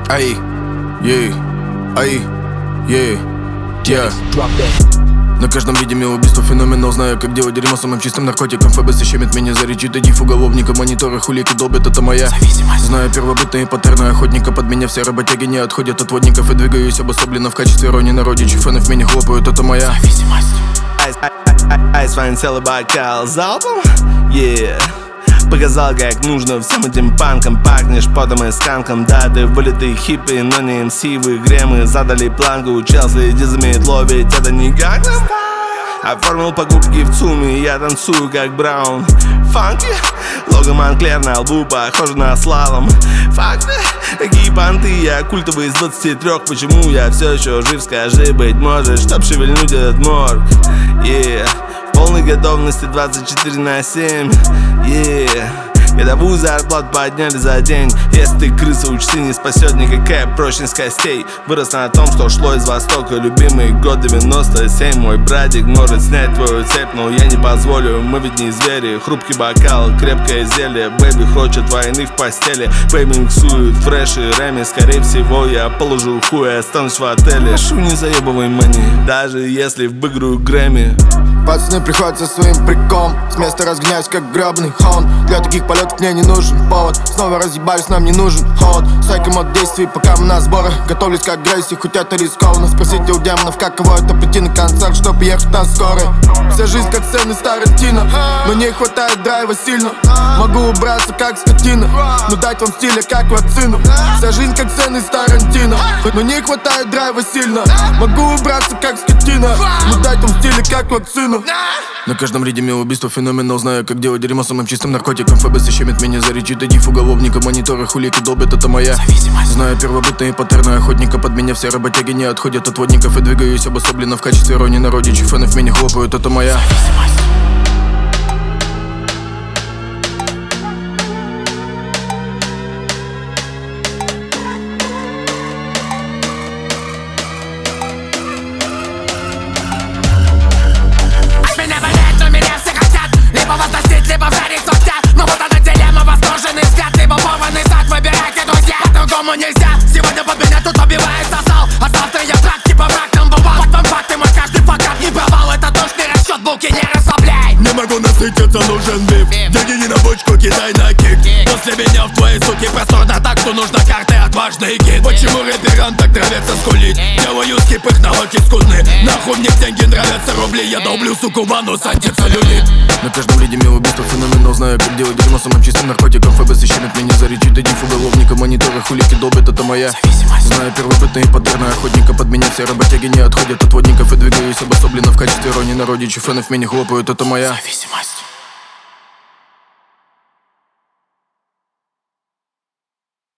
Ай, ей, ай, ей, я. На каждом виде убийство феноменал. Знаю, как делать дерьмо самым чистым наркотиком. ФБС щемит меня за речи, дадив уголовника. Мониторы хулики долбят, это моя зависимость. Знаю первобытные паттерны охотника. Под меня все работяги не отходят от водников. И двигаюсь обособленно в качестве Ронина родичей. Фенов меня хлопают, это моя зависимость. Айс вайн целый бокал залпом, yeah. Показал, как нужно всем этим панкам. Пахнешь потом и сканком. Да, ты вылитый хиппи, но не МС. В игре мы задали планку. Чел следит за метло, ведь это не Gangnam. Оформил покупки в ЦУМе, я танцую как Браун. Фанки, лого Монклер на лбу, похоже на слалом. Факты, такие понты, я культовый из 23. Почему я все еще жив, скажи, быть может, чтоб шевельнуть этот морг, yeah. В полной готовности 24/7, yeah. Годовую зарплату подняли за день. Если ты крыса, учти, не спасет никакая прочность костей. Вырос на том, что шло из Востока. Любимый год 97. Мой братик может снять твою цепь, но я не позволю, мы ведь не звери. Хрупкий бокал, крепкое зелье. Бэйби хочет войны в постели. Бэйби миксует фреш и рэми. Скорее всего я положу хуй и останусь в отеле. Шу, не заебывай мани, даже если выиграю Грэмми. Пацаны приходят со своим приколом. С места разгоняюсь, как гребаный хон. Для таких полетов мне не нужен повод. Снова разъебаюсь, нам не нужен холод. Сайка мод действий, пока мы на сборах. Готовлюсь как Грейси, хоть это рискованно. Спросите у демонов, как кого это прийти на концерт, чтоб ехать на скорой. Вся жизнь как сцены с Тарантино, но не хватает драйва сильно. Могу убраться как скотина, но дать вам стиля как вакцину. Вся жизнь как сцены с Тарантино, но не хватает драйва сильно. Могу убраться как скотина, но дать вам стиля как вакцину. На каждом ряде убийство феноменал. Знаю, как делать дерьмо самым чистым наркотиком. ФБС щемит меня за речи, дадив уголовника. Мониторы хулики долбят, это моя зависимость. Знаю первобытные паттерны охотника. Под меня все работяги не отходят от водников. И двигаюсь обособленно в качестве Ронина родичей. Фенов меня хлопают, это моя зависимость. Либо вжарить соцсет, но вот эта дилемма, восторженный взгляд. Либо порванный зад, выбирайте, друзья. По-другому нельзя, сегодня под меня тут убивается зал. Остался я враг, типа враг number one. Вот вам факты, мой каждый факап не провал. Это точный расчет, булки не расслабляй. Не могу насытиться, нужен биф. Деньги не на бочку, кидай на кик. После меня в твоей суке просторно так, что нужно карты, отважный гид. Почему рэперам так нравится скулить? Делаю скип, их навыки скудны. Нахуй мне деньги, нравятся рубли. Я долблю суку в анус, антицеллюлит. На каждом ряде убийство феноменал. Знаю, как делать дерьмо самым чистым наркотиком. ФБС щемит меня за речи, дадив уголовника. Мониторы хулики долбят, это моя зависимость. Знаю первобытные паттерны охотника. Под меня все работяги не отходят от водников. И двигаюсь обособленно в качестве Ронина родичей. Фенов меня хлопают, это моя зависимость.